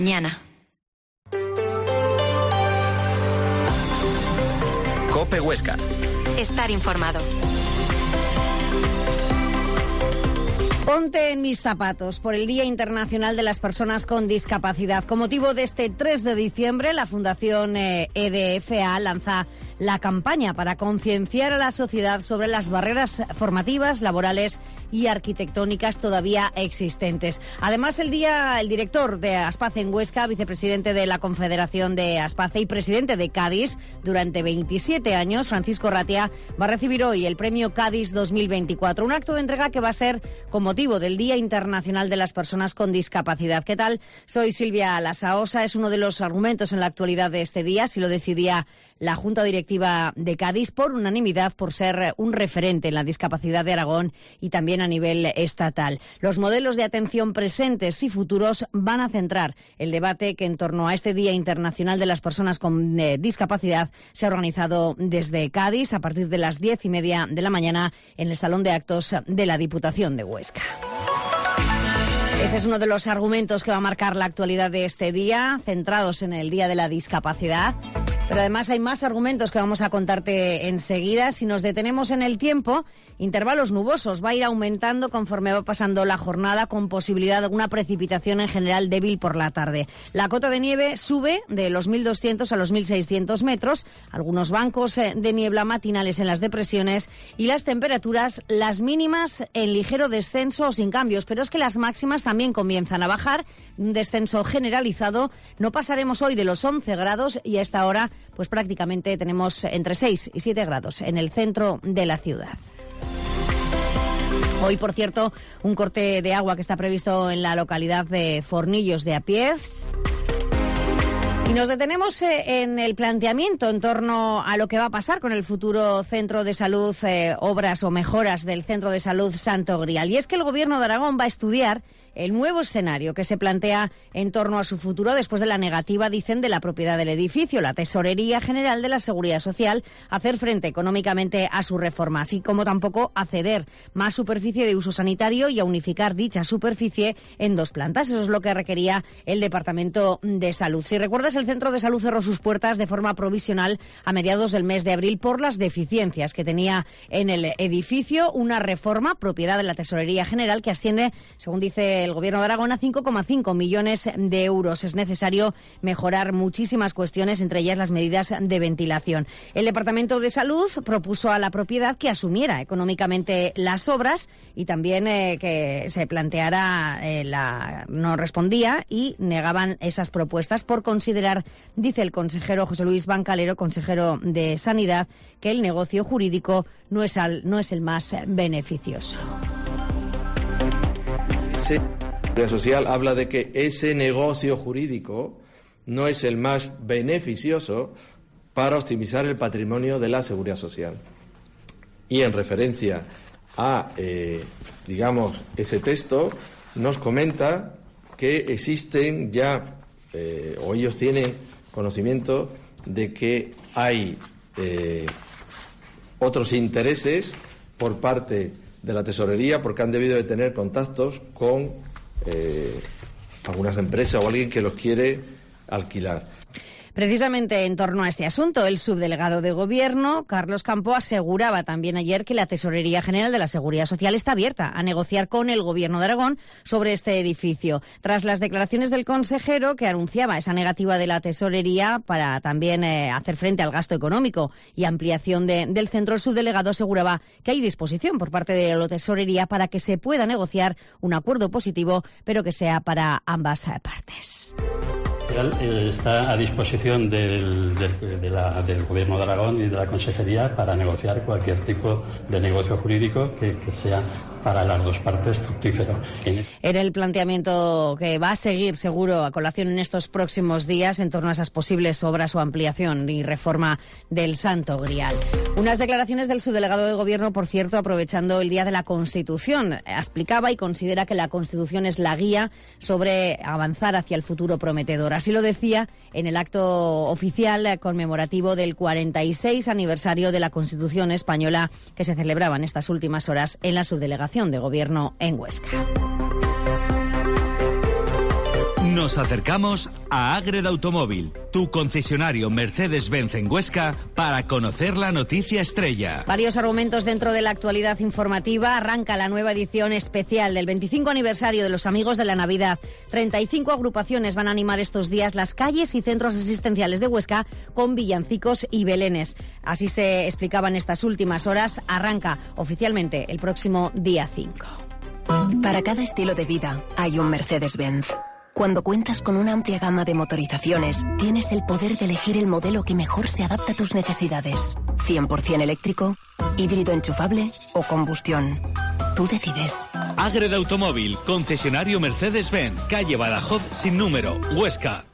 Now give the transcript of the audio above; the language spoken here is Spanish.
Mañana. COPE Huesca. Estar informado. Ponte en mis zapatos por el Día Internacional de las Personas con Discapacidad. Con motivo de este 3 de diciembre, la Fundación EDFA lanza la campaña para concienciar a la sociedad sobre las barreras formativas, laborales y arquitectónicas todavía existentes. Además, el director de Aspace en Huesca, vicepresidente de la Confederación de Aspace y presidente de Cádiz durante 27 años, Francisco Ratia, va a recibir hoy el premio Cádiz 2024, un acto de entrega que va a ser con motivo del Día Internacional de las Personas con Discapacidad. ¿Qué tal? Soy Silvia Lasaosa. Es uno de los argumentos en la actualidad de este día, si lo decidía la Junta Directiva de Cádiz por unanimidad, por ser un referente en la discapacidad de Aragón y también a nivel estatal. Los modelos de atención presentes y futuros van a centrar el debate que en torno a este Día Internacional de las Personas con Discapacidad se ha organizado desde Cádiz a partir de las 10:30 de la mañana en el Salón de Actos de la Diputación de Huesca. Ese es uno de los argumentos que va a marcar la actualidad de este día, centrados en el Día de la Discapacidad. Pero además hay más argumentos que vamos a contarte enseguida. Si nos detenemos en el tiempo, intervalos nubosos. Va a ir aumentando conforme va pasando la jornada, con posibilidad de alguna precipitación en general débil por la tarde. La cota de nieve sube de los 1.200 a los 1.600 metros. Algunos bancos de niebla matinales en las depresiones y las temperaturas, las mínimas en ligero descenso o sin cambios. Pero es que las máximas también comienzan a bajar. Un descenso generalizado. No pasaremos hoy de los 11 grados y a esta hora pues prácticamente tenemos entre 6 y 7 grados en el centro de la ciudad. Hoy, por cierto, un corte de agua que está previsto en la localidad de Fornillos de Apiez. Y nos detenemos en el planteamiento en torno a lo que va a pasar con el futuro centro de salud, obras o mejoras del centro de salud Santo Grial. Y es que el Gobierno de Aragón va a estudiar el nuevo escenario que se plantea en torno a su futuro después de la negativa, dicen, de la propiedad del edificio, la Tesorería General de la Seguridad Social, a hacer frente económicamente a su reforma, así como tampoco a ceder más superficie de uso sanitario y a unificar dicha superficie en 2 plantas. Eso es lo que requería el Departamento de Salud. Si recuerdas, el Centro de Salud cerró sus puertas de forma provisional a mediados del mes de abril por las deficiencias que tenía en el edificio. Una reforma, propiedad de la Tesorería General, que asciende, según dice el Gobierno de Aragón, a 5,5 millones de euros. Es necesario mejorar muchísimas cuestiones, entre ellas las medidas de ventilación. El Departamento de Salud propuso a la propiedad que asumiera económicamente las obras y también que se planteara no respondía y negaban esas propuestas por considerar, dice el consejero José Luis Bancalero, consejero de Sanidad, que el negocio jurídico no es el más beneficioso. La Seguridad Social habla de que ese negocio jurídico no es el más beneficioso para optimizar el patrimonio de la Seguridad Social. Y en referencia a, ese texto, nos comenta que existen ya, o ellos tienen conocimiento de que hay otros intereses por parte de la Tesorería, porque han debido de tener contactos con algunas empresas o alguien que los quiere alquilar. Precisamente en torno a este asunto, el subdelegado de Gobierno, Carlos Campo, aseguraba también ayer que la Tesorería General de la Seguridad Social está abierta a negociar con el Gobierno de Aragón sobre este edificio. Tras las declaraciones del consejero, que anunciaba esa negativa de la Tesorería para también hacer frente al gasto económico y ampliación del centro, el subdelegado aseguraba que hay disposición por parte de la Tesorería para que se pueda negociar un acuerdo positivo, pero que sea para ambas partes. Está a disposición del Gobierno de Aragón y de la Consejería para negociar cualquier tipo de negocio jurídico que sea para las 2 partes fructífero. Era el planteamiento que va a seguir seguro a colación en estos próximos días en torno a esas posibles obras o ampliación y reforma del Santo Grial. Unas declaraciones del subdelegado de Gobierno, por cierto, aprovechando el Día de la Constitución. Explicaba y considera que la Constitución es la guía sobre avanzar hacia el futuro prometedor. Así lo decía en el acto oficial conmemorativo del 46 aniversario de la Constitución española que se celebraba en estas últimas horas en la subdelegación de Gobierno en Huesca. Nos acercamos a Ágreda Automóvil, tu concesionario Mercedes-Benz en Huesca, para conocer la noticia estrella. Varios argumentos dentro de la actualidad informativa. Arranca la nueva edición especial del 25 aniversario de los Amigos de la Navidad. 35 agrupaciones van a animar estos días las calles y centros asistenciales de Huesca con villancicos y belenes. Así se explicaba en estas últimas horas. Arranca oficialmente el próximo día 5. Para cada estilo de vida hay un Mercedes-Benz. Cuando cuentas con una amplia gama de motorizaciones, tienes el poder de elegir el modelo que mejor se adapta a tus necesidades. 100% eléctrico, híbrido enchufable o combustión. Tú decides. Ágreda Automóvil, concesionario Mercedes-Benz, calle Badajoz sin número, Huesca.